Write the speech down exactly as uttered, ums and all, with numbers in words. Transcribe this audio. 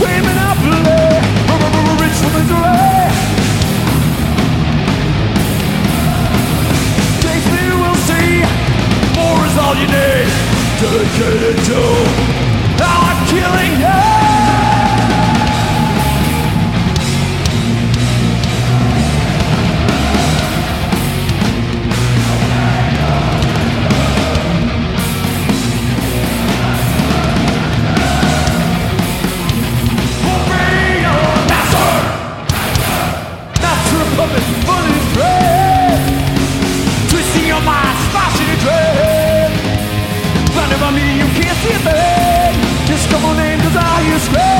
Cream monopoly, rich for misery. Taste me, we'll see. More is all you need. Dedicated to how I'm killing you. Twisting your mind, smashing your dread. Blinded by me, you can't see a thing. Just come on in, cause I hear scream.